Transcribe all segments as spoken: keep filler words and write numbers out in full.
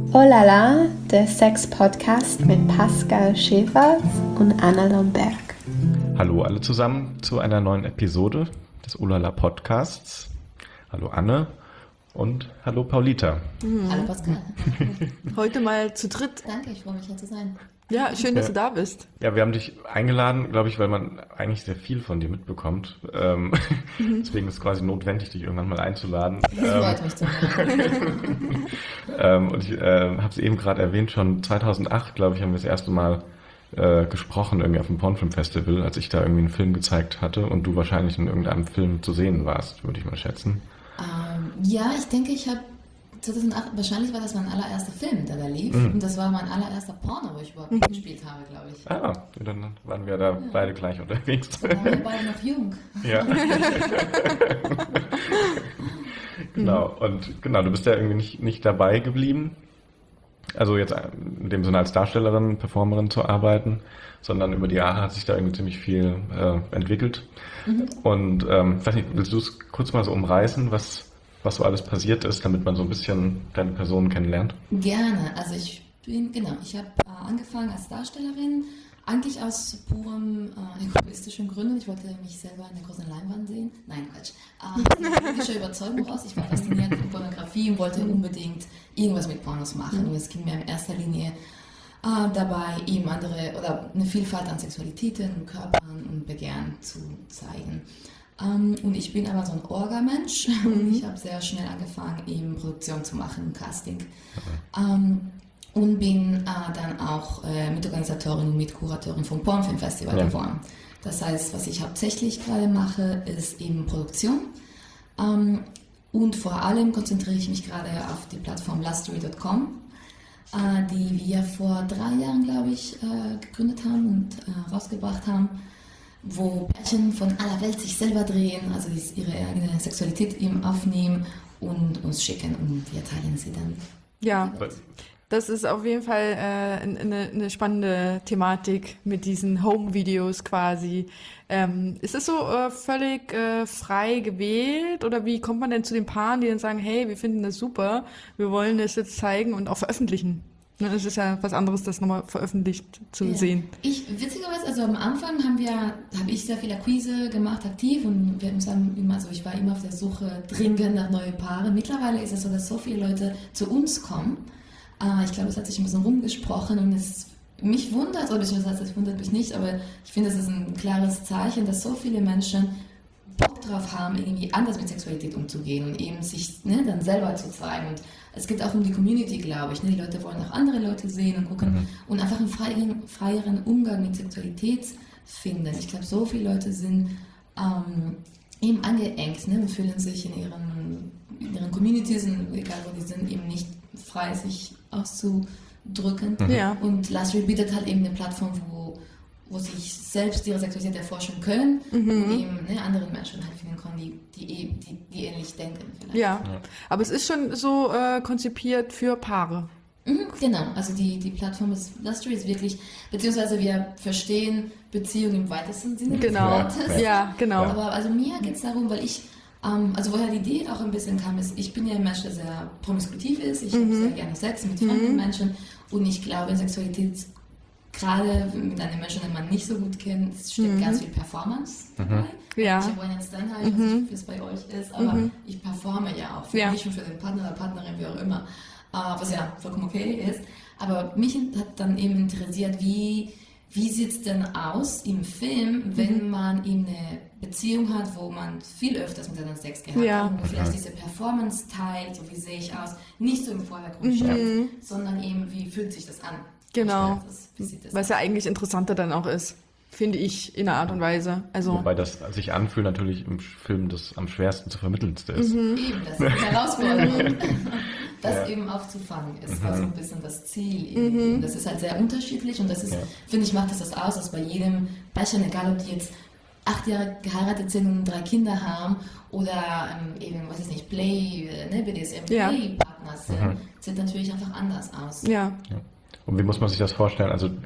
Olala, der Sex-Podcast mit Pascal Schäfer und Anna Lomberg. Hallo alle zusammen zu einer neuen Episode des Olala Podcasts. Hallo Anne und hallo Paulita. Mhm. Hallo Pascal. Heute mal zu dritt. Danke, ich freue mich hier zu sein. Ja, schön, dass ja. du da bist. Ja, wir haben dich eingeladen, glaube ich, weil man eigentlich sehr viel von dir mitbekommt. Ähm, mhm. Deswegen ist es quasi notwendig, dich irgendwann mal einzuladen. Das ähm, freut mich zu hören. ähm, und ich äh, habe es eben gerade erwähnt, schon zweitausendacht, glaube ich, haben wir das erste Mal äh, gesprochen, irgendwie auf dem Pornfilm Festival, als ich da irgendwie einen Film gezeigt hatte und du wahrscheinlich in irgendeinem Film zu sehen warst, würde ich mal schätzen. Ähm, ja, ich denke, ich habe zweitausendacht, wahrscheinlich war das mein allererster Film, der da lief. Mhm. Und das war mein allererster Porno, wo ich überhaupt mhm. gespielt habe, glaube ich. Ah, dann waren wir da ja. beide gleich unterwegs. Da waren wir beide noch jung. Ja. Genau, und genau, du bist ja irgendwie nicht, nicht dabei geblieben, also jetzt in dem Sinne als Darstellerin, Performerin zu arbeiten, sondern über die Jahre hat sich da irgendwie ziemlich viel äh, entwickelt. Mhm. Und ähm, weiß nicht, willst du es kurz mal so umreißen, was was so alles passiert ist, damit man so ein bisschen deine Person kennenlernt? Gerne. Also ich bin, genau, ich habe äh, angefangen als Darstellerin, eigentlich aus purem äh, egoistischen Gründen. Ich wollte mich selber in der großen Leinwand sehen. Nein, Quatsch. Äh, aus politischer Überzeugung raus. Ich war fasziniert von Pornografie und wollte unbedingt irgendwas mit Pornos machen. Und es ging mir in erster Linie äh, dabei, eben andere oder eine Vielfalt an Sexualitäten, Körpern und Begehren zu zeigen. Um, und ich bin aber so ein Orga-Mensch und ich habe sehr schnell angefangen, eben Produktion zu machen, Casting. Okay. Um, und bin äh, dann auch äh, Mitorganisatorin und Mitkuratorin vom Pornfilm Festival ja. geworden. Das heißt, was ich hauptsächlich gerade mache, ist eben Produktion. Um, und vor allem konzentriere ich mich gerade auf die Plattform lustery Punkt com, äh, die wir vor drei Jahren, glaube ich, äh, gegründet haben und äh, rausgebracht haben, wo Pärchen von aller Welt sich selber drehen, also ihre eigene Sexualität eben aufnehmen und uns schicken und wir teilen sie dann. Ja, das ist auf jeden Fall äh, eine, eine spannende Thematik mit diesen Home-Videos quasi. Ähm, ist es so äh, völlig äh, frei gewählt oder wie kommt man denn zu den Paaren, die dann sagen, hey, wir finden das super, wir wollen das jetzt zeigen und auch veröffentlichen? Es ist ja was anderes, das nochmal veröffentlicht zu ja. sehen. Ich, witzigerweise, also am Anfang haben wir, habe ich sehr viel Akquise gemacht, aktiv und wir haben immer, also ich war immer auf der Suche dringend nach neuen Paaren. Mittlerweile ist es so, dass so viele Leute zu uns kommen. Äh, ich glaube, es hat sich ein bisschen rumgesprochen und es mich wundert, oder beziehungsweise es wundert mich nicht, aber ich finde, es ist ein klares Zeichen, dass so viele Menschen Bock drauf haben, irgendwie anders mit Sexualität umzugehen und eben sich ne, dann selber zu zeigen. Und es geht auch um die Community, glaube ich. Ne? Die Leute wollen auch andere Leute sehen und gucken mhm. und einfach einen freieren, freieren Umgang mit Sexualität finden. Ich glaube, so viele Leute sind ähm, eben angeengt ne? und fühlen sich in ihren, in ihren Communities, egal wo die sind, eben nicht frei, sich auszudrücken. Mhm. Ja. Und Lustery bietet halt eben eine Plattform, wo wo sich selbst ihre Sexualität erforschen können mhm. und eben ne, anderen Menschen halt finden können, die, die, die, die ähnlich denken. Vielleicht. Ja. ja, aber es ist schon so äh, konzipiert für Paare. Mhm, genau, also die, die Plattform ist, Lustery ist wirklich, beziehungsweise wir verstehen Beziehung im weitesten Sinne genau. des Wortes. Ja, genau. Aber also mir geht es darum, weil ich, ähm, also woher die Idee auch ein bisschen kam, ist, ich bin ja ein Mensch, der sehr promiskutiv ist, ich mhm. habe sehr gerne Sex mit fremden mhm. Menschen und ich glaube, Sexualität gerade mit einem Menschen, den man nicht so gut kennt, steckt mhm. ganz viel Performance dabei. Mhm. Ja. Ich habe einen Stand halt, ich weiß nicht, wie es bei euch ist, aber mhm. ich performe ja auch für ja. mich und für den Partner oder Partnerin, wie auch immer, was ja vollkommen okay ist. Aber mich hat dann eben interessiert, wie, wie sieht es denn aus im Film, wenn mhm. man eben eine Beziehung hat, wo man viel öfters miteinander Sex gehabt ja. hat und vielleicht diese Performance teilt, so wie sehe ich aus, nicht so im Vordergrund steht, mhm. sondern eben, wie fühlt sich das an? Genau, das, das was ja eigentlich interessanter dann auch ist, finde ich, in einer Art und Weise. Also Wobei das sich anfühlt natürlich im Film das am schwersten zu vermittelndste ist. Mhm. Eben, das ist die Herausforderung. Das ja. eben aufzufangen ist, mhm. also ein bisschen das Ziel. Mhm. Das ist halt sehr unterschiedlich und das ist, ja. finde ich, macht das das aus, dass bei jedem Pärchen, egal ob die jetzt acht Jahre geheiratet sind und drei Kinder haben oder ähm, eben, weiß ich nicht, Play, ne, B D S M-Play-Partner ja. sind, mhm. sieht natürlich einfach anders aus. Ja. ja. Und wie muss man sich das vorstellen? Also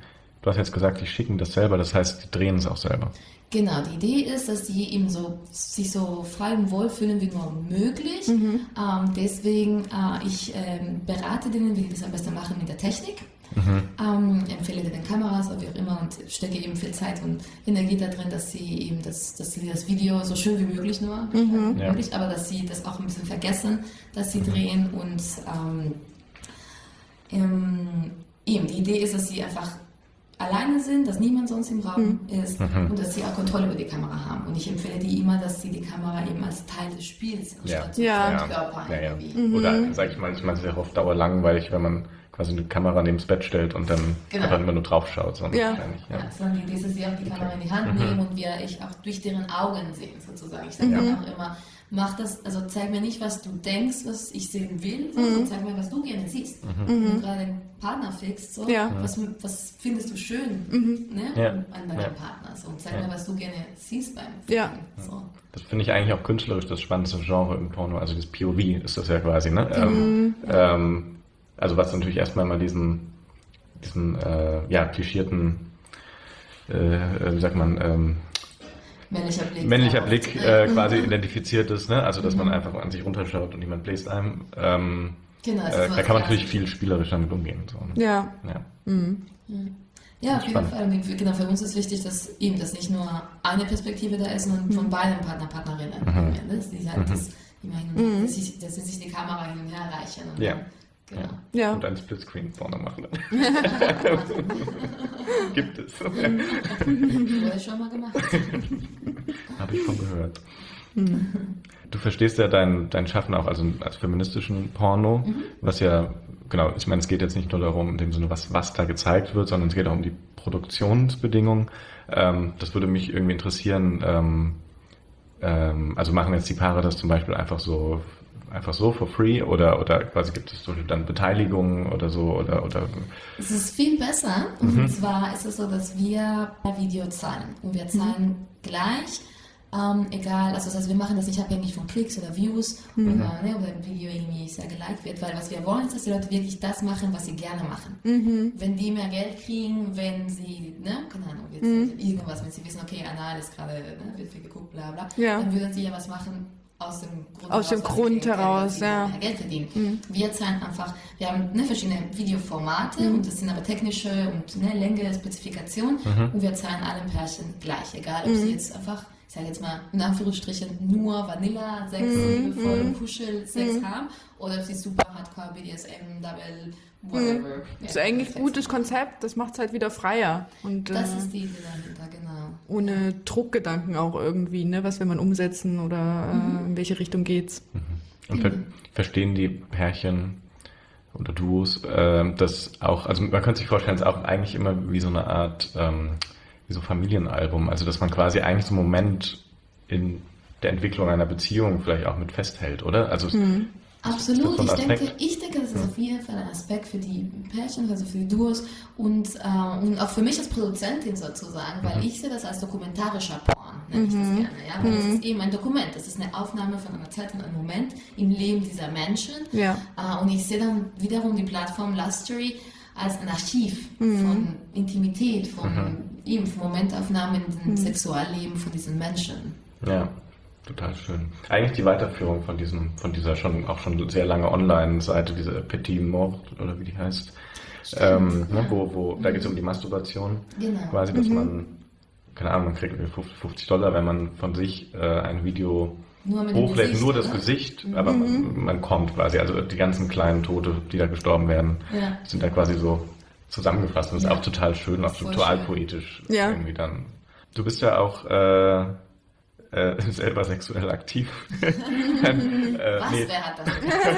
du hast jetzt gesagt, die schicken das selber, das heißt, die drehen es auch selber. Genau, die Idee ist, dass die eben so, sich so frei und wohl fühlen wie nur möglich. Mhm. Ähm, deswegen, äh, ich ähm, berate denen, wie die das am besten machen mit der Technik. Mhm. Ähm, empfehle den Kameras, wie auch immer, und stecke eben viel Zeit und Energie da drin, dass sie eben das, dass sie das Video so schön wie möglich nur, mhm. äh, möglich, aber dass sie das auch ein bisschen vergessen, dass sie mhm. drehen und ähm, ähm, eben die Idee ist, dass sie einfach alleine sind, dass niemand sonst im Raum mhm. ist mhm. und dass sie auch Kontrolle über die Kamera haben. Und ich empfehle die immer, dass sie die Kamera eben als Teil des Spiels anstatt ja. ja. Körper ja, ja. Mhm. Oder, sag ich mal, ich meine, es ist ja auf Dauer langweilig, wenn man quasi eine Kamera neben das Bett stellt und dann genau. einfach immer nur drauf schaut. So ja. Ja. Ja, sondern die Idee ist, dass sie auch die Kamera in die Hand nehmen mhm. und wir ich auch durch deren Augen sehen, sozusagen. Ich sage mhm. auch immer, mach das, also zeig mir nicht, was du denkst, was ich sehen will, sondern mhm. zeig mir, was du gerne siehst. Mhm. Wenn du gerade einen Partner fixst, so, ja. was, was findest du schön mhm. ne, ja. an deinem ja. Partner? So, und zeig ja. mir, was du gerne siehst beim Film. Ja. So. Das finde ich eigentlich auch künstlerisch das spannendste Genre im Porno, also das P O V ist das ja quasi, ne? Mhm. Ähm, ja. ähm, also was natürlich erstmal mal diesen, diesen äh, ja, klischierten, äh, wie sagt man, ähm, männlicher Blick, männlicher Blick äh, quasi identifiziert ist, ne? Also dass mhm. man einfach an sich runterschaut und niemand bläst einem. Ähm, genau, äh, da kann man natürlich viel spielerisch damit umgehen. So, ne? Ja. Ja, mhm. ja auf jeden Fall. Genau, für uns ist wichtig, dass eben das nicht nur eine Perspektive da ist, sondern von beiden Partner, Partnerinnen. Mhm. Das, die halt mhm. das, immerhin, mhm. dass, sie, dass sie sich die Kamera hin und her reichen. Und ja. Dann, genau. Ja. Und ein Splitscreen vorne machen. Gibt es. Wurde schon mal gemacht. Habe ich schon gehört. Mhm. Du verstehst ja dein, dein Schaffen auch also als feministischen Porno, mhm. was ja, genau, ich meine, es geht jetzt nicht nur darum, in dem Sinne, was, was da gezeigt wird, sondern es geht auch um die Produktionsbedingungen. Ähm, das würde mich irgendwie interessieren, ähm, ähm, also machen jetzt die Paare das zum Beispiel einfach so einfach so for free oder, oder quasi gibt es so dann Beteiligungen oder so oder, oder es ist viel besser und mhm. zwar ist es so, dass wir per Video zahlen und wir zahlen mhm. gleich, ähm, egal, also das heißt, wir machen das nicht abhängig von Klicks oder Views mhm. oder, ne, oder ein Video irgendwie sehr geliked wird, weil was wir wollen ist, dass die Leute wirklich das machen, was sie gerne machen. Mhm. Wenn die mehr Geld kriegen, wenn sie, ne, keine Ahnung, jetzt mhm. irgendwas, wenn sie wissen, okay, Anal ist gerade, ne, wird viel geguckt, bla bla, ja. dann würden sie ja was machen, aus dem Grund aus heraus, dem Grund heraus, Geld, ja. Geld verdienen. Mhm. Wir zahlen einfach, wir haben ne, verschiedene Videoformate mhm. und das sind aber technische und ne, Länge, Spezifikation mhm. und wir zahlen allen Pärchen gleich, egal ob mhm. sie jetzt einfach, ich sage jetzt mal in Anführungsstrichen, nur Vanilla, Sex, mhm. liebevoll und Kuschel-Sex mhm. haben oder ob sie super Hardcore, B D S M, Double, whatever. Mhm. Ja, das ist eigentlich ein gutes Konzept, das macht es halt wieder freier. Und, das äh, ist die Idee dahinter, genau. Ohne Druckgedanken auch irgendwie, ne? Was will man umsetzen oder mhm. äh, in welche Richtung geht's. Mhm. Und ver verstehen die Pärchen oder Duos äh, das auch, also man könnte sich vorstellen, es ist auch eigentlich immer wie so eine Art, ähm, wie so Familienalbum, also dass man quasi eigentlich so einen Moment in der Entwicklung einer Beziehung vielleicht auch mit festhält, oder? Also mhm. Absolut, ich denke, ich denke, das ist ja. auf jeden Fall ein Aspekt für die Pärchen, also für die Duos und, äh, und auch für mich als Produzentin sozusagen, weil mhm. ich sehe das als dokumentarischer Porn, nenne ich das Mhm. gerne, ja, weil Mhm. es ist eben ein Dokument, das ist eine Aufnahme von einer Zeit und einem Moment im Leben dieser Menschen Ja. äh, und ich sehe dann wiederum die Plattform Lustery als ein Archiv Mhm. von Intimität, von, Mhm. eben von Momentaufnahmen im Mhm. Sexualleben von diesen Menschen. Ja, total schön. Eigentlich die Weiterführung von diesem, von dieser schon auch schon sehr lange Online-Seite, diese Petit Mort oder wie die heißt, ähm, ne, wo, wo da geht es um die Masturbation, Genau. quasi, dass Mhm. man, keine Ahnung, man kriegt fünfzig Dollar, wenn man von sich äh, ein Video Nur mit dem hochlädt, Gesicht, nur das oder? Gesicht, aber man, man kommt quasi, also die ganzen kleinen Tote, die da gestorben werden, Ja. sind da quasi so zusammengefasst und das Ja. ist auch total schön, auch Voll total schön. poetisch Ja. irgendwie dann. Du bist ja auch äh, äh, selber sexuell aktiv. ähm, äh, Was? nee, Wer hat das?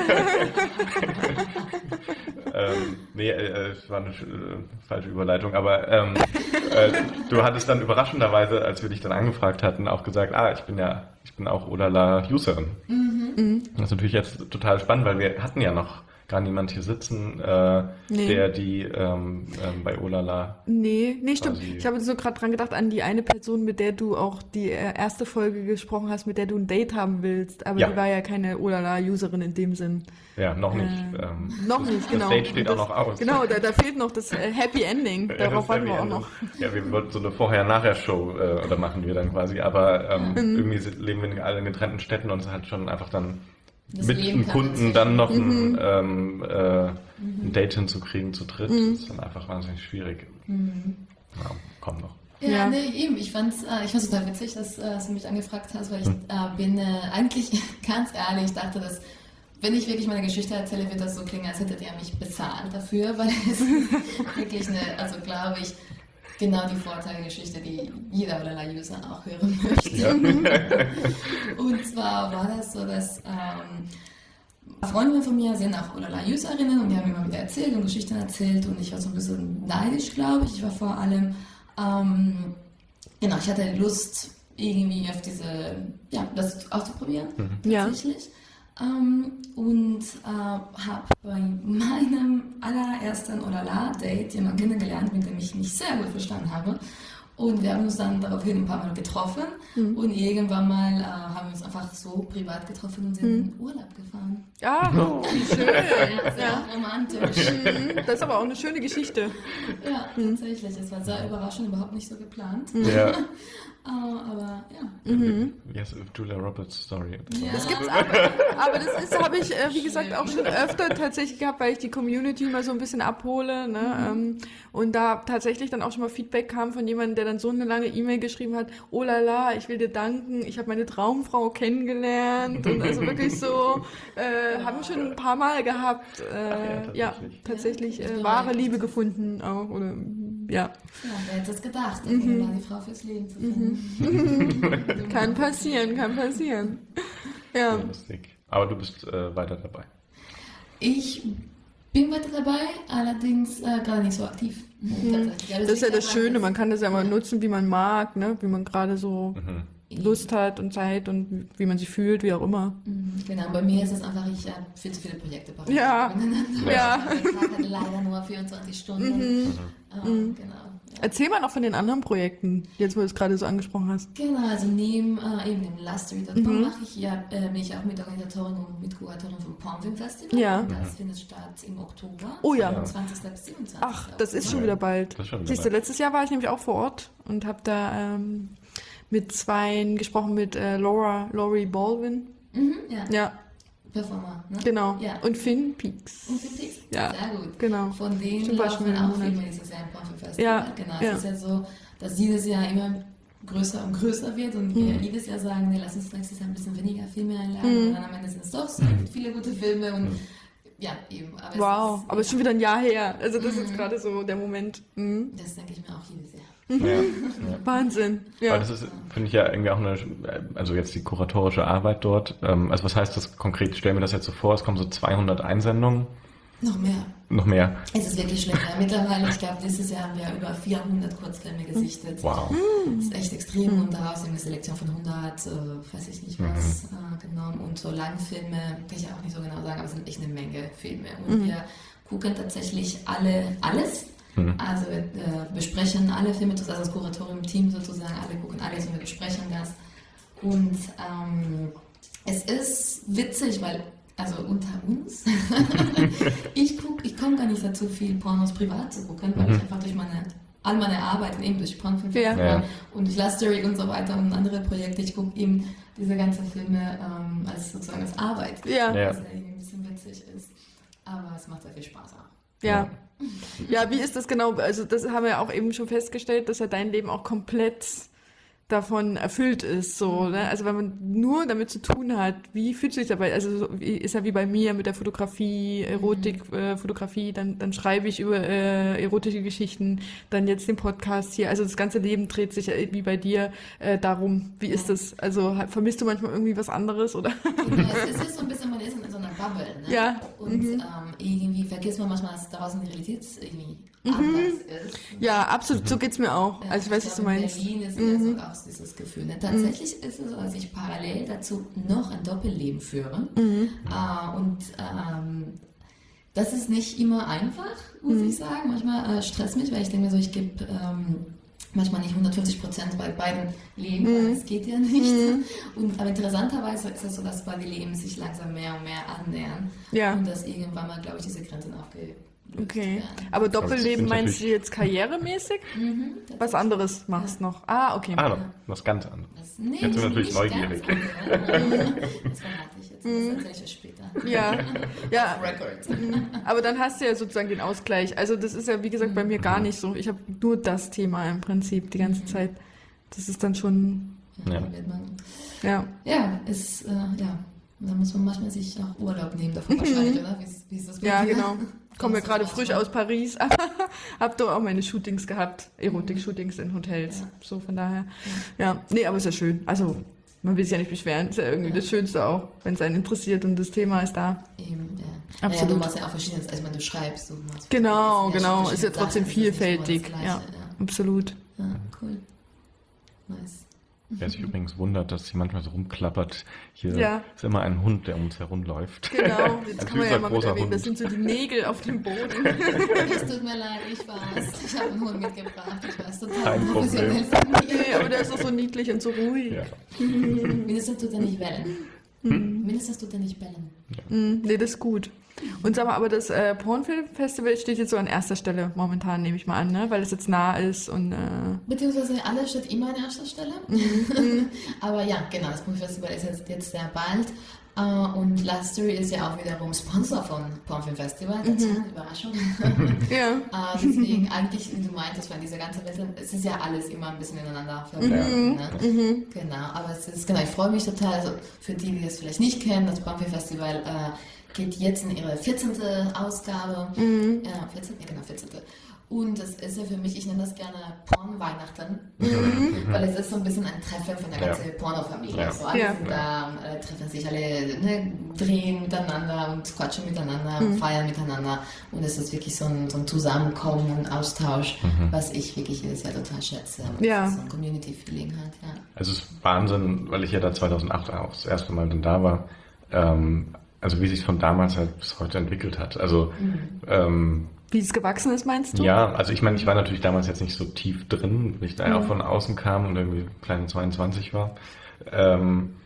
ähm, nee, äh, es war eine äh, falsche Überleitung, aber ähm, äh, du hattest dann überraschenderweise, als wir dich dann angefragt hatten, auch gesagt, ah, ich bin ja, ich bin auch Odala-Userin. Mhm. Das ist natürlich jetzt total spannend, weil wir hatten ja noch gar niemand hier sitzen, äh, Nee. der die ähm, ähm, bei Olala. Nee, nee, stimmt. Quasi- Ich habe so gerade dran gedacht an die eine Person, mit der du auch die äh, erste Folge gesprochen hast, mit der du ein Date haben willst. Aber Ja. die war ja keine Olala-Userin in dem Sinn. Ja, noch nicht. Äh, ähm, Noch nicht, das genau. Date steht das, auch noch aus. Genau, da, da fehlt noch das äh, Happy Ending. Ja, Darauf das warten wir Happy auch End. noch. Ja, wir wollten so eine Vorher-Nachher-Show äh, oder machen wir dann quasi, aber ähm, Mhm. irgendwie sind, leben wir alle in getrennten Städten und es hat schon einfach dann Das mit Leben einem kann Kunden dazwischen. dann noch Mhm. ein, ähm, äh, ein Date hinzukriegen zu dritt. Mhm. Das ist dann einfach wahnsinnig schwierig. Mhm. Ja, komm noch. Ja, Ja. nee, eben. Ich fand's, äh, ich fand's total witzig, dass, äh, dass du mich angefragt hast, weil ich Hm. äh, bin äh, eigentlich ganz ehrlich, ich dachte, dass wenn ich wirklich meine Geschichte erzähle, wird das so klingen, als hättet ihr mich bezahlt dafür, weil es ist wirklich eine, also glaube ich, genau die Vorteilgeschichte, die jeder Olala-User auch hören möchte. Ja. Und zwar war das so, dass ähm, Freundinnen von mir sind auch Olala-Userinnen und die haben immer wieder erzählt und Geschichten erzählt und ich war so ein bisschen neidisch, glaube ich. Ich war vor allem, ähm, genau, ich hatte Lust irgendwie auf diese, ja, das auszuprobieren, Ja. tatsächlich. Ähm, und äh, habe bei meinem allerersten Olala-Date jemanden kennengelernt, mit dem ich mich sehr gut verstanden habe. Und wir haben uns dann daraufhin ein paar Mal getroffen Mhm. und irgendwann mal äh, haben wir uns einfach so privat getroffen und sind in Urlaub gefahren. Ah, wie schön. Sehr Ja. romantisch. Mhm, das ist aber auch eine schöne Geschichte. Ja, tatsächlich. Es war sehr überraschend, überhaupt nicht so geplant. Ja. Äh, aber ja. Mhm. Yes, Julia Roberts Story. Ja. Das gibt's aber, aber das ist, habe ich, äh, wie gesagt, auch schon öfter tatsächlich gehabt, weil ich die Community mal so ein bisschen abhole, ne, ähm, und da tatsächlich dann auch schon mal Feedback kam von jemandem, der dann so eine lange E-Mail geschrieben hat, oh la la, ich will dir danken, ich habe meine Traumfrau kennengelernt und also wirklich so, äh, haben wir schon ein paar Mal gehabt, äh, ja, tatsächlich. tatsächlich Ja, äh, wahre Liebe gefunden auch, oder, ja, Ja, wer hätte es gedacht, Mhm. mhm. war die Frau fürs Leben zu finden. kann passieren, kann passieren, ja. Sehr lustig. Aber du bist äh, weiter dabei. Ich bin weiter dabei, allerdings äh, gerade nicht so aktiv. Tatsächlich. Aber Das ist ja liegt das daran, Schöne, dass- man kann das ja mal nutzen, wie man mag, ne? Wie man gerade so Mhm. Lust hat und Zeit und wie man sich fühlt, wie auch immer. Mhm, Genau, bei mir ist es einfach, ich habe viel zu viele Projekte parallel Ja. miteinander. Ja. Der Tag hat leider nur vierundzwanzig Stunden. Mhm. Ähm, Genau. Ja. Erzähl mal noch von den anderen Projekten, jetzt wo du es gerade so angesprochen hast. Genau, also neben äh, eben dem lustery Punkt com Mhm. mache ich ja, äh, bin ich auch Mitorganisatorin und Mitkuratorin vom Pornfilm Festival. Ja. Das findet statt im Oktober. Oh ja. zweiundzwanzigsten bis siebenundzwanzigsten Ach, das ist Oktober. schon wieder bald. Das ist schon wieder Siehst du, bald. letztes Jahr war ich nämlich auch vor Ort und habe da ähm, mit zweien gesprochen, mit äh, Laura, Laurie Baldwin. Mhm, ja. Ja, Performer. Ne? genau. Ja. Und Finn Peaks. Und für dich. Ja. Sehr gut. Genau. Von denen Stimmt, war schon laufen wieder ein auch Monat. Filme dieses Jahr im Pornfilm Festival. Ja, Genau, ja. es ist ja so, dass jedes Jahr immer größer und größer wird und wir Mhm. jedes Jahr sagen, nee, lass uns nächstes Jahr ein bisschen weniger Filme einladen Mhm. und dann am Ende sind es doch so viele gute Filme und ja, eben. Aber es Wow, ist, aber es ist schon wieder ein Jahr her. Also das ist Mhm. jetzt gerade so der Moment. Mhm. das denke ich mir auch jedes Jahr. Ja. Ja. Wahnsinn. Weil Ja. das ist, finde ich ja irgendwie auch eine, also jetzt die kuratorische Arbeit dort. Ähm, also was heißt das konkret? Ich stelle mir das jetzt so vor, es kommen so zweihundert Einsendungen, Noch mehr. noch mehr. Es ist wirklich schlimm. Ja, mittlerweile, ich glaube, dieses Jahr haben wir über vierhundert Kurzfilme gesichtet. Wow. Das ist echt extrem und daraus eben eine Selektion von hundert, äh, weiß ich nicht was, äh, genommen. Und so Langfilme, kann ich auch nicht so genau sagen, aber es sind echt eine Menge Filme. Und wir gucken tatsächlich alle, alles. Mhm. Also wir äh, besprechen alle Filme, also das Kuratorium-Team sozusagen, alle gucken alles und wir besprechen das. Und ähm, es ist witzig, weil, also unter uns, ich guck, ich komme gar nicht dazu, viel Pornos privat zu gucken, weil Mhm. ich einfach durch meine, all meine Arbeit eben durch Pornfilm Ja. Ja. und durch Lustery und so weiter und andere Projekte, ich gucke eben diese ganzen Filme ähm, als sozusagen als Arbeit, Ja. Ja. was ja irgendwie ein bisschen witzig ist. Aber es macht sehr viel Spaß auch. Ja. Ja, wie ist das genau? Also das haben wir auch eben schon festgestellt, dass ja dein Leben auch komplett davon erfüllt ist, so, ne? Also wenn man nur damit zu tun hat, wie fühlt sich dabei, also so, wie- ist ja wie bei mir mit der Fotografie, Erotik, äh, Fotografie, dann, dann schreibe ich über äh, erotische Geschichten, dann jetzt den Podcast hier, also das ganze Leben dreht sich ja wie bei dir äh, darum, wie ist das, also ha- vermisst du manchmal irgendwie was anderes, oder? Genau, es ist so ein bisschen, man ist in so einer Bubble, ne? Ja. Und Mhm. ähm, irgendwie vergisst man manchmal, dass draußen die Realität irgendwie anders ist. Ja, absolut, so geht's mir auch, Ja, also ich weiß, was du glaube, meinst. In Berlin ist Mhm. eher so auch dieses Gefühl. Ne? Tatsächlich ist es so, dass ich parallel dazu noch ein Doppelleben führe. Mhm. Äh, und ähm, Das ist nicht immer einfach, muss Mhm. ich sagen. Manchmal äh, stresst mich, weil ich denke mir so, ich gebe ähm, manchmal nicht hundertfünfzig Prozent bei beiden Leben, Mhm. weil das geht ja nicht. Und, aber interessanterweise ist es so, dass beide Leben sich langsam mehr und mehr annähern. Ja. Und dass irgendwann mal, glaube ich, diese Grenzen aufgelöst Okay. werden. Aber das Doppelleben finde ich meinst du jetzt karrieremäßig? Mhm, Was anderes machst noch? Ah, okay. Ah, noch was ganz anderes. Das, nee, Jetzt sind wir natürlich nicht neugierig. ganz andere. Das verrate ich jetzt. Das erzähle ich euch später. Ja, ja, Record. aber dann hast du ja sozusagen den Ausgleich. Also das ist ja, wie gesagt, bei mir gar nicht so. Ich habe nur das Thema im Prinzip die ganze Zeit. Das ist dann schon, Ja. Da wird man, ja. ja, ist, äh, ja, da muss man manchmal sich auch Urlaub nehmen davon wahrscheinlich, oder? Wie, ist- wie ist das bei Ja, dir? genau. Komme ja Sonst gerade was frisch man- aus Paris, aber habe da auch meine Shootings gehabt, Erotik-Shootings in Hotels. Ja. So von daher. Ja, nee, aber ist ja schön. Also man will sich ja nicht beschweren. Ist ja irgendwie Ja. das Schönste auch, wenn es einen interessiert und das Thema ist da. Eben, ja. Absolut. Ja, du machst ja auch verschiedenes, also wenn du schreibst. Du machst Genau, das sind genau. schon Ist ja verschiedene trotzdem Sachen, das ist nicht immer das vielfältig. Gleiche, Ja, absolut. ja. Ja, cool. Nice. Wer sich übrigens wundert, dass sie manchmal so rumklappert, hier Ja. ist immer ein Hund, der um uns herumläuft. Genau, jetzt Ein kann man ja süßer, mal mit großer erwähnen, das Hund. sind so die Nägel auf dem Boden. Es tut mir leid, ich weiß. Ich habe einen Hund mitgebracht. Ich weiß, total Kein professionell Problem. von mir. Nee, aber der ist doch so niedlich und so ruhig. Ja. Mindestens tut er nicht bellen. Mindestens tut er nicht bellen. Mm, nee, das ist gut. Und sag mal, aber das äh, Pornfilmfestival steht jetzt so an erster Stelle momentan, nehme ich mal an, ne? Weil es jetzt nah ist und äh, Beziehungsweise alles steht immer an erster Stelle. Aber ja, genau, das Pornfestival ist jetzt, jetzt sehr bald. Uh, und Last Story ist ja auch wiederum Sponsor von Pornfilm Festival. Tatsächlich, Überraschung. ja. uh, deswegen eigentlich, wie du meintest, von dieser ganzen Welt, es ist ja alles immer ein bisschen ineinander verbunden. Ne? Genau, aber es ist, genau, ich freue mich total. Also für die, die das vielleicht nicht kennen, das Pornfilm Festival uh, geht jetzt in ihre vierzehnte Ausgabe. Ja, vierzehn, ja, genau, vierzehnte. Und das ist ja für mich, ich nenne das gerne Porn-Weihnachten, weil es ist so ein bisschen ein Treffen von der Ja. ganzen Pornofamilie. Ja. So, alle Ja. sind da, und alle treffen sich, alle ne, drehen miteinander und quatschen miteinander und feiern miteinander. Und es ist wirklich so ein, so ein Zusammenkommen und Austausch, was ich wirklich jedes Jahr total schätze. Und Ja. das ist so ein Community-Feeling halt, ja. Also es ist Wahnsinn, weil ich ja da zweitausendacht auch das erste Mal dann da war, ähm, also wie sich von damals halt bis heute entwickelt hat. Also ähm, Wie es gewachsen ist, meinst du? ja, also ich meine, ich war natürlich damals jetzt nicht so tief drin, weil ich da ja auch von außen kam und irgendwie kleine zweiundzwanzig war. Ähm,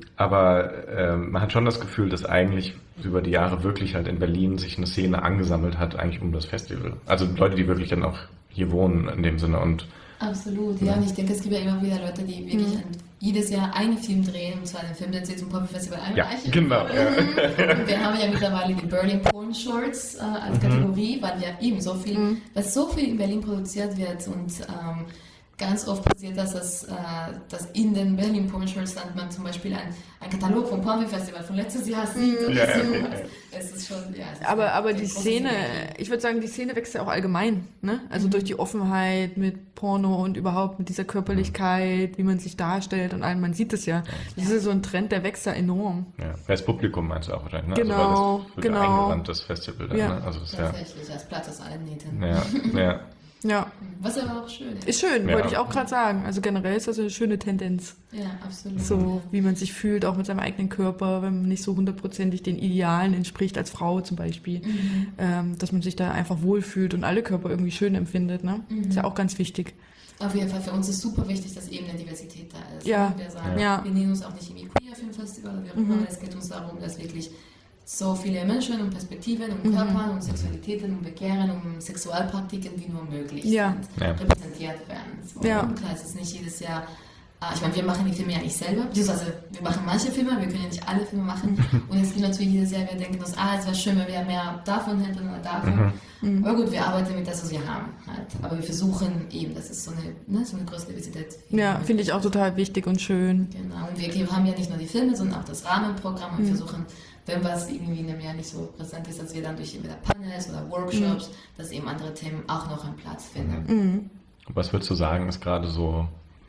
aber ähm, man hat schon das Gefühl, dass eigentlich über die Jahre wirklich halt in Berlin sich eine Szene angesammelt hat, eigentlich um das Festival. Also Leute, die wirklich dann auch hier wohnen in dem Sinne und Absolut, ja. Und ich denke, es gibt ja immer wieder Leute, die wirklich ein, jedes Jahr einen Film drehen, und zwar den Film, den sie zum Pop-Festival ja, einreichen. genau. Ja. Und wir haben ja mittlerweile die Berlin Porn Shorts äh, als Kategorie, weil wir eben so viel, weil so viel in Berlin produziert wird und ähm, ganz oft passiert, dass, das, äh, dass in den Berlin Porn Shorts dann man zum Beispiel ein, ein Katalog vom Porn Festival von letztes Jahr sieht. Oder Ja, so. ja, ja. Es ist schon, ja. es ist Aber, ein- aber ein die großes Szene, Synergie. ich würde sagen, die Szene wächst ja auch allgemein, ne? Also durch die Offenheit mit Porno und überhaupt mit dieser Körperlichkeit, wie man sich darstellt und allem, man sieht es ja. Das ist ja so ein Trend, der wächst ja enorm. Ja, das Publikum meinst du auch wahrscheinlich, ne? Genau, also, weil das wird genau. ja eingerannt, das Festival dann, Ja. ne? Also das ist ja, Tatsächlich, als Platz aus allen Nähten. ja, ja. Ja, Was aber auch schön ist. ist schön, Ja. wollte ich auch gerade sagen. Also generell ist das eine schöne Tendenz. Ja, absolut. So, wie man sich fühlt, auch mit seinem eigenen Körper, wenn man nicht so hundertprozentig den Idealen entspricht, als Frau zum Beispiel. Ähm, dass man sich da einfach wohlfühlt und alle Körper irgendwie schön empfindet, ne? Ist ja auch ganz wichtig. Auf jeden Fall, für uns ist super wichtig, dass eben eine Diversität da ist. Ja. Wir sagen, Ja. wir nehmen uns auch nicht irgendwie Queer Filmfestival oder wie auch immer. Es geht uns darum, dass wirklich so viele Menschen und Perspektiven und Körpern und Sexualitäten und Begehren und Sexualpraktiken wie nur möglich Ja. sind, Ja. repräsentiert werden. So, Ja. und klar, es ist nicht jedes Jahr, ah, ich meine, wir machen die Filme ja nicht selber, beziehungsweise wir machen manche Filme, wir können ja nicht alle Filme machen. Und es gibt natürlich jedes Jahr, wir denken uns, ah, es wäre schön, wenn wir mehr davon hätten oder davon. Aber gut, wir arbeiten mit das, was wir haben. Halt. Aber wir versuchen eben, das ist so eine, ne, so eine größere Diversität. Ja, finde ich auch total wichtig und schön. Genau, und wir haben ja nicht nur die Filme, sondern auch das Rahmenprogramm und versuchen, wenn was irgendwie in einem Jahr nicht so präsent ist, dass wir dann durch entweder Panels oder Workshops, dass eben andere Themen auch noch einen Platz finden. Was würdest du sagen, ist gerade so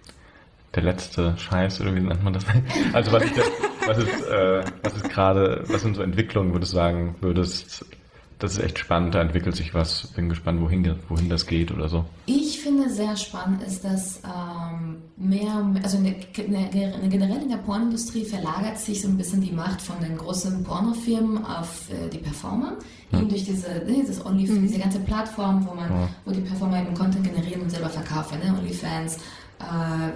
der letzte Scheiß, oder wie nennt man das? Also was ist, der, was ist, äh, was ist gerade, was sind so Entwicklungen, würdest du sagen, würdest, das ist echt spannend, da entwickelt sich was. Bin gespannt, wohin, wohin das geht oder so. Ich finde sehr spannend ist, dass ähm, mehr, also eine, eine, generell in der Pornindustrie verlagert sich so ein bisschen die Macht von den großen Pornofirmen auf äh, die Performer. Ja. Eben durch diese, dieses Only, mhm. diese ganze Plattform, wo man, ja. wo die Performer eben Content generieren und selber verkaufen, ne? OnlyFans, äh,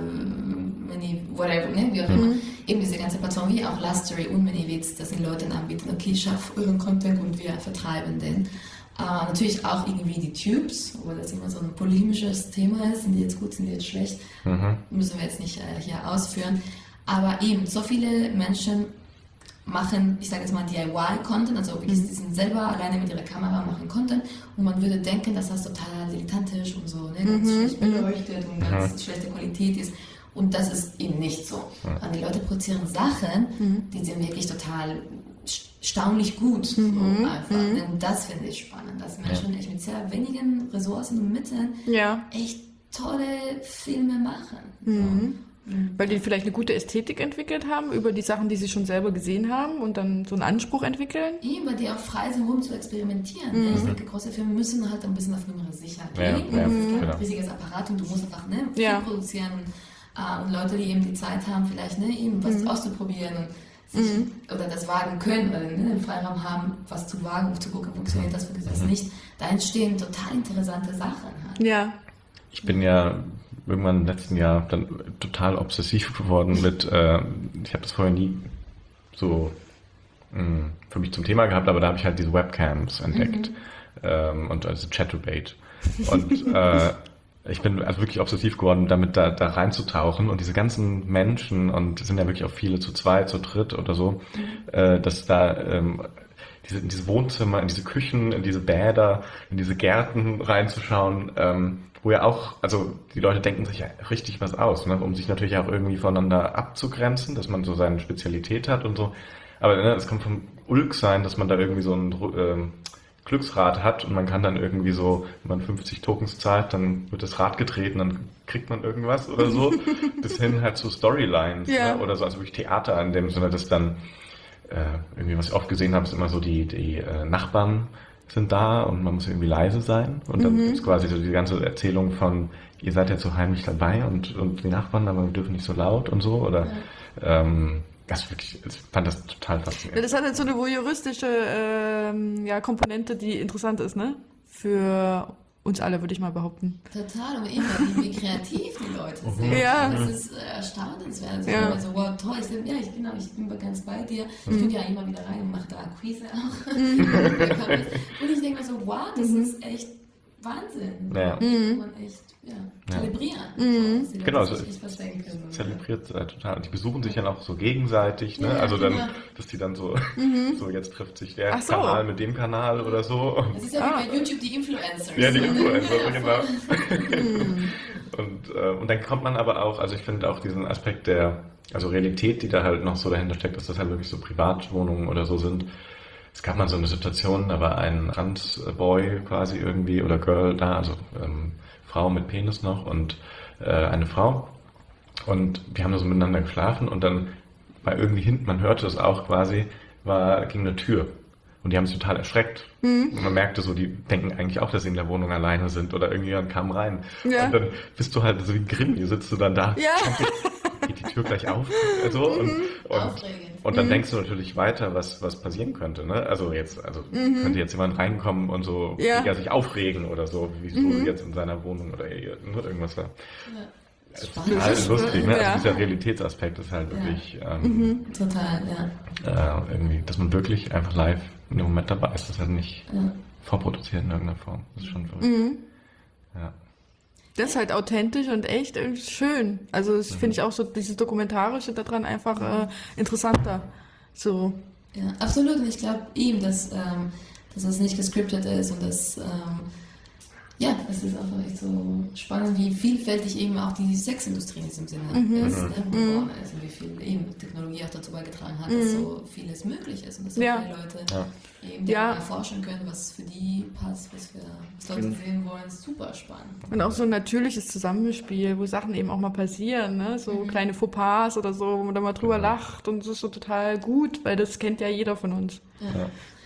Mini, whatever, ne? Wie auch immer. Mhm. Eben diese ganze Plattform, wie auch Lustery und Miniwitz, dass die Leute anbieten, okay, schaff euren Content und wir vertreiben den. Äh, natürlich auch irgendwie die Tubes, obwohl das immer so ein polemisches Thema ist, sind die jetzt gut, sind die jetzt schlecht, mhm. müssen wir jetzt nicht äh, hier ausführen. Aber eben, so viele Menschen machen, ich sage jetzt mal D I Y-Content, also wirklich, mhm. die sind selber alleine mit ihrer Kamera machen Content und man würde denken, dass das total dilettantisch und so, ne, ganz mhm. schlecht beleuchtet und ganz mhm. schlechte Qualität ist. Und das ist eben nicht so. Ja. Die Leute produzieren Sachen, mhm. die sind wirklich total erstaunlich gut. Mhm. So einfach. Mhm. Und das finde ich spannend, dass Menschen ja. echt mit sehr wenigen Ressourcen und Mitteln ja. echt tolle Filme machen. Mhm. So. Weil die vielleicht eine gute Ästhetik entwickelt haben über die Sachen, die sie schon selber gesehen haben und dann so einen Anspruch entwickeln? Eben, weil die auch frei sind, rum zu experimentieren. Mhm. Ich denke, große Filme müssen halt ein bisschen auf Nummer sicher gehen. Ja, ja, das ist kein genau. riesiges Apparat und du musst einfach ne, viel ja. produzieren. Und, äh, und Leute, die eben die Zeit haben, vielleicht ne, eben was mhm. auszuprobieren und sich, mhm. oder das wagen können, oder ne, den Freiraum haben, was zu wagen, um zu gucken, funktioniert das, funktioniert das nicht. Da entstehen total interessante Sachen. Halt. Ja. Ich bin ja irgendwann im letzten Jahr dann total obsessiv geworden mit, äh, ich habe das vorher nie so mh, für mich zum Thema gehabt, aber da habe ich halt diese Webcams entdeckt mhm. ähm, und also Chaturbate. Und äh, ich bin also wirklich obsessiv geworden, damit da, da reinzutauchen und diese ganzen Menschen, und es sind ja wirklich auch viele zu zweit, zu dritt oder so, mhm. äh, dass da ähm, diese, in diese Wohnzimmer, in diese Küchen, in diese Bäder, in diese Gärten reinzuschauen, ähm, wo ja auch, also die Leute denken sich ja richtig was aus, ne, um sich natürlich auch irgendwie voneinander abzugrenzen, dass man so seine Spezialität hat und so. Aber ne, es kommt vom Ulk-Sein, dass man da irgendwie so ein ähm, Glücksrad hat und man kann dann irgendwie so, wenn man fünfzig Tokens zahlt, dann wird das Rad gedreht und dann kriegt man irgendwas oder so. Bis hin halt zu Storylines ja. ne, oder so, also wirklich Theater in dem Sinne, dass dann äh, irgendwie, was ich oft gesehen habe, ist immer so die, die äh, Nachbarn sind da und man muss irgendwie leise sein und dann mhm. gibt es quasi so die ganze Erzählung von, ihr seid ja so heimlich dabei und, und die Nachbarn, aber wir dürfen nicht so laut und so oder ja. ähm, das wirklich, ich fand das total faszinierend. Ja, das hat halt so eine voyeuristische ähm, ja, Komponente, die interessant ist, ne? Für uns alle, würde ich mal behaupten. Total, aber eben, wie kreativ die Leute sind. Ja. Das ist äh, erstaunenswert. Also, ja. also wow, toll. Ich, ja, ich, genau, ich bin ganz bei dir. Ich mhm. gucke ja immer wieder rein und mache da Akquise auch. Mhm. Und ich denke mir so, wow, das mhm. ist echt Wahnsinn. Ja. Mhm. Man echt, ja, zelebrieren. Mhm. So, genau, so können, zelebriert äh, total. Und die besuchen sich ja auch so gegenseitig, ne? Ja, also dann, ja. dass die dann so, mhm. so jetzt trifft sich der so. Kanal mit dem Kanal oder so. Und das ist ja ah. wie bei YouTube die Influencers. Ja, die Influencer, genau. und, äh, und dann kommt man aber auch, also ich finde auch diesen Aspekt der, also Realität, die da halt noch so dahinter steckt, dass das halt wirklich so Privatwohnungen oder so sind. Es gab mal so eine Situation, da war ein Transboy quasi irgendwie oder Girl da, also ähm, Frau mit Penis noch und äh, eine Frau. Und wir haben da so miteinander geschlafen und dann war irgendwie hinten, man hörte es auch quasi, war, ging eine Tür. Und die haben sich total erschreckt. Mhm. Und man merkte so, die denken eigentlich auch, dass sie in der Wohnung alleine sind oder irgendjemand kam rein. Ja. Und dann bist du halt so wie ein Grimm, hier sitzt du dann da. Ja. Geht die Tür gleich auf? Also, und, und, und dann mhm. denkst du natürlich weiter, was, was passieren könnte. Ne? Also jetzt, also mhm. könnte jetzt jemand reinkommen und so ja. ja, sich aufregen oder so, wie so mhm. jetzt in seiner Wohnung oder irgendwas war. Ja. Das ist total lustig, ne? Ja. Also dieser Realitätsaspekt ist halt wirklich ja. ähm, mhm. total, ja. Äh, irgendwie, dass man wirklich einfach live in dem Moment dabei ist, das ist halt nicht ja. vorproduziert in irgendeiner Form. Das ist schon verrückt. Mhm. Ja. Das ist halt authentisch und echt schön. Also das mhm. finde ich auch so, dieses Dokumentarische daran einfach äh, interessanter. So. Ja, absolut. Und ich glaube eben, dass, ähm, dass das nicht gescriptet ist und dass ähm, ja, es ist einfach echt so spannend, wie vielfältig eben auch die Sexindustrie in diesem Sinne mhm. ist, ne? mhm. also wie viel eben Technologie auch dazu beigetragen hat, mhm. dass so vieles möglich ist und dass so ja. viele Leute ja. eben ja. erforschen können, was für die passt, was, für, was Leute mhm. sehen wollen, ist super spannend. Und auch so ein natürliches Zusammenspiel, wo Sachen eben auch mal passieren, ne? So mhm. kleine Fauxpas oder so, wo man da mal drüber mhm. lacht und das ist so total gut, weil das kennt ja jeder von uns. Ja.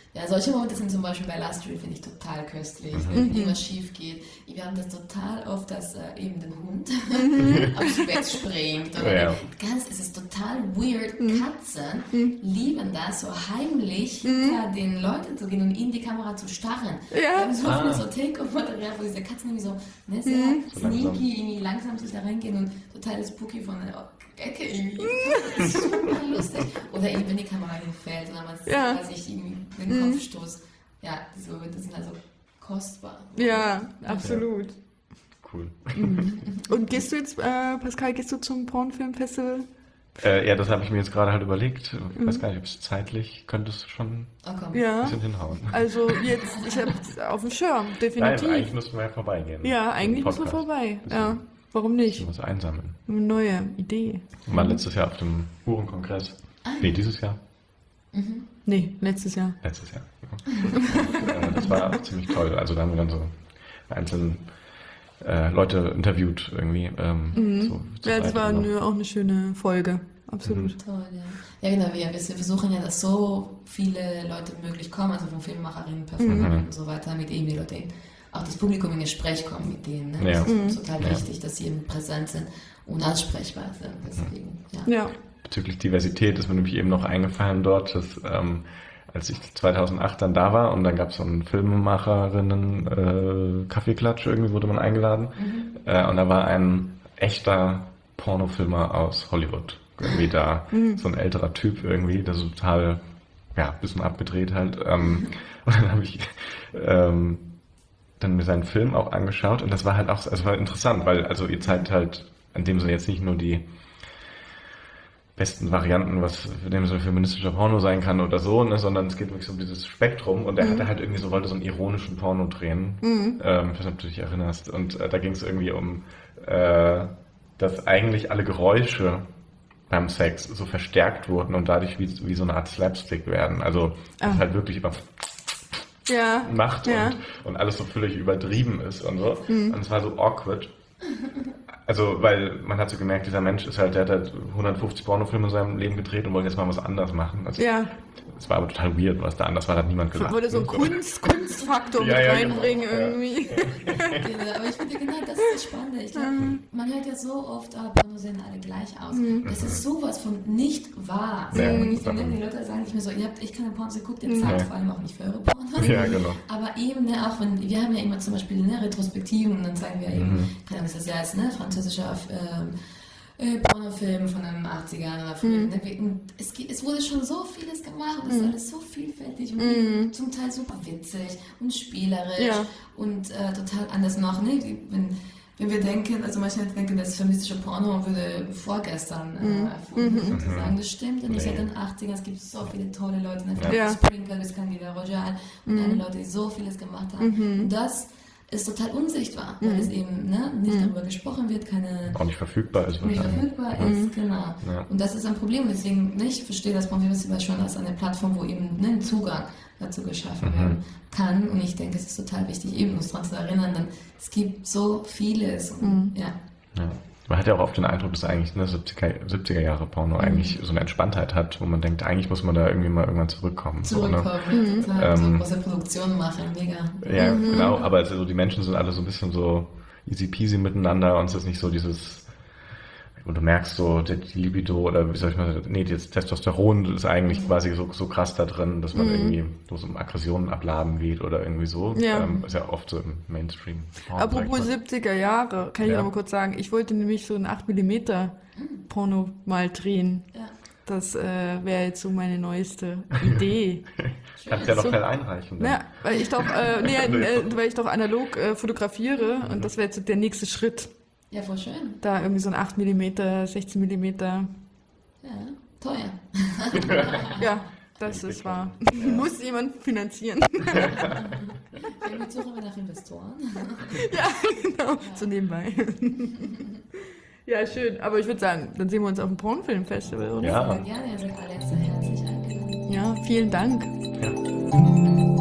Ja, solche Momente sind zum Beispiel bei Last Reel, finde ich total köstlich, mhm. wenn irgendwas schief geht. Wir haben das total oft, dass äh, eben den Hund mhm. aufs Bett springt. Oder ja. ganz, es ist total weird. Mhm. Katzen mhm. lieben das, so heimlich mhm. hinter den Leuten zu gehen und in die Kamera zu starren. Ja. Wir haben so ah. viel so Take-Off-Material, wo diese Katzen irgendwie so, ne, sehr mhm. sneaky, langsam. irgendwie langsam sich da reingehen und total spooky von der Ecke irgendwie. Das ist super lustig. Oder eben, wenn die Kamera hinfällt oder man ja. sich irgendwie den Kopf mhm. stoßt. Ja, diese Momente sind also kostbar. Ja, absolut. Ja. Cool. Mhm. Und gehst du jetzt, äh, Pascal, gehst du zum Pornfilmfestival? Äh, ja, das habe ich mir jetzt gerade halt überlegt. Ich weiß gar nicht, ob es zeitlich, könntest du schon oh, komm. Ja. ein bisschen hinhauen. Also jetzt, ich habe es auf dem Schirm, definitiv. Nein, eigentlich müssten wir ja vorbeigehen. Ja, eigentlich müssen wir vorbei. Ja, warum nicht? Was einsammeln. Eine neue Idee. Wir waren letztes Jahr auf dem Hurenkongress. Ah. Nee, dieses Jahr. Mhm. Nee, letztes Jahr. Letztes Jahr, ja. Das war auch ziemlich toll. Also da haben wir dann so einzelne äh, Leute interviewt irgendwie. Ähm, mhm. so, so ja, das war eine, auch eine schöne Folge. Absolut. Mhm. Toll, ja. Ja, genau. Wir, wir versuchen ja, dass so viele Leute möglich kommen, also von Filmemacherinnen, Performern mhm. und so weiter, mit eben die Leute auch das Publikum in Gespräch kommen mit denen. Ne? Ja. Das ist Mhm. total ja. wichtig, dass sie eben präsent sind und ansprechbar sind. Deswegen, ja. Ja. Bezüglich Diversität ist mir nämlich eben noch eingefallen dort, dass ähm, als ich zweitausendacht dann da war und dann gab es so einen Filmemacherinnen äh, Kaffeeklatsch, irgendwie wurde man eingeladen mhm. äh, und da war ein echter Pornofilmer aus Hollywood irgendwie da, mhm. so ein älterer Typ irgendwie, der so total, ja, ein bisschen abgedreht halt ähm, und dann habe ich ähm, dann mir seinen Film auch angeschaut und das war halt auch, also war interessant, weil also ihr zeigt halt in dem Sinne jetzt nicht nur die besten Varianten, was in dem Sinne feministischer Porno sein kann oder so, ne, sondern es geht wirklich um dieses Spektrum und er mhm. hatte halt irgendwie so, wollte so einen ironischen Porno drehen, mhm. ähm, ich weiß nicht, ob du dich erinnerst, und äh, da ging es irgendwie um, äh, dass eigentlich alle Geräusche beim Sex so verstärkt wurden und dadurch wie, wie so eine Art Slapstick werden, also dass ah. halt wirklich immer ja. macht ja. und, und alles so völlig übertrieben ist und so mhm. und es war so awkward. Also, weil man hat so gemerkt, dieser Mensch ist halt, der hat halt hundertfünfzig Pornofilme in seinem Leben gedreht und wollte jetzt mal was anderes machen. Also, ja. Es war aber total weird, was da anders war, hat niemand gesagt. Wollte so einen Kunst, Kunstfaktor ja, mit ja, reinbringen genau. irgendwie. Ja. Aber ich finde genau, das ist das Spannende. Ich glaube, mhm. man hört ja so oft, ah, Porno sehen alle gleich aus. Mhm. Das ist sowas von nicht wahr. Ja, so, ich finde, die Leute sagen nicht mehr so, ihr habt echt keine Pornos geguckt, ihr zahlt ja. vor allem auch nicht für eure Pornos. Ja, genau. Aber eben, ne, auch wenn, wir haben ja immer zum Beispiel ne, Retrospektiven und dann zeigen wir eben, mhm. keine Ahnung, ist das ja als ne, französischer ähm, äh, Pornofilm von den achtzigern oder früher. Mhm. Ne, und es, es wurde schon so vieles gemacht und es ist Mhm. alles so vielfältig und Mhm. zum Teil super witzig und spielerisch Ja. und äh, total anders noch. Ne? Wenn, wenn wir denken, also manche denken, das feministische Porno würde vorgestern äh, Mhm. erfunden, Mhm. sozusagen. Das stimmt und Nee. seit den achtzigern, es gibt so viele tolle Leute, ne? Ja. ja. Sprinkle bis Candida Royal und Mhm. alle Leute, die so vieles gemacht haben. Mhm. Und das ist total unsichtbar, weil Mhm. es eben ne, nicht Mhm. darüber gesprochen wird, keine Auch nicht verfügbar ist nicht wahrscheinlich. verfügbar Mhm. ist, genau. Ja. Und das ist ein Problem und deswegen, ne, ich verstehe das Pornfilmfestival schon als eine Plattform, wo eben ne, ein Zugang dazu geschaffen Mhm. werden kann und ich denke, es ist total wichtig, eben uns daran zu erinnern, denn es gibt so vieles und, Mhm. ja. Ja. Man hat ja auch oft den Eindruck, dass eigentlich ne, siebziger Jahre Porno Mhm. eigentlich so eine Entspanntheit hat, wo man denkt, eigentlich muss man da irgendwie mal irgendwann zurückkommen. Zurückkommen, So, ne? ja, total, so Ähm, große Produktionen machen, mega. Ja, Mhm. genau, aber also die Menschen sind alle so ein bisschen so easy peasy miteinander und es ist nicht so dieses, und du merkst so, die die Libido oder wie soll ich mal sagen, nee, das Testosteron ist eigentlich quasi so, so krass da drin, dass man Mhm. irgendwie, wo es um Aggressionen abladen geht oder irgendwie so. Ja. Ähm, ist ja oft so im Mainstream. Apropos siebziger Jahre, kann ich Ja. noch mal kurz sagen, ich wollte nämlich so ein acht Millimeter Porno mal drehen. Ja. Das äh, wäre jetzt so meine neueste Idee. Kannst ja noch So. schnell einreichen. dann. Ja, weil ich doch, äh, nee, äh, weil ich doch analog äh, fotografiere und das wäre jetzt so der nächste Schritt. Ja, voll schön. Da irgendwie so ein acht Millimeter, sechzehn Millimeter. Ja, teuer. Ja, das ist wahr. Muss jemand finanzieren. Vielleicht suchen wir nach Investoren. Ja, genau. So nebenbei. Ja, schön. Aber ich würde sagen, dann sehen wir uns auf dem Pornfilmfestival, oder? Ja. Sehr gerne, ihr seid alle sehr herzlich eingeladen. Ja, vielen Dank. Ja.